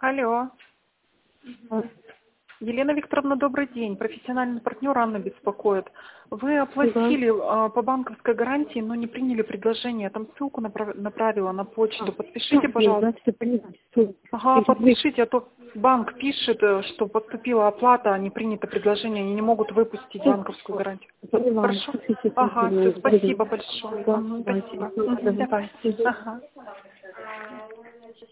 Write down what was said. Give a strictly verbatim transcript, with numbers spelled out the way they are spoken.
Алло. А, Елена Викторовна, добрый день. Профессиональный партнер Анна беспокоит. Вы да. оплатили а, по банковской гарантии, но не приняли предложение. Я там ссылку направ- направила на почту. А, Подпишите, нет, пожалуйста. значит, я поняла. Всё. Ага, Если вы- подпишите, а то банк пишет, э, что поступила оплата, а не принято предложение. Они не могут выпустить всё, банковскую гарантию. поняла. Хорошо? Слушайте, Ага, все, спасибо. спасибо большое. Да, Мгм, давайте. спасибо. Всё, Мгм, давайте. давайте. Ага.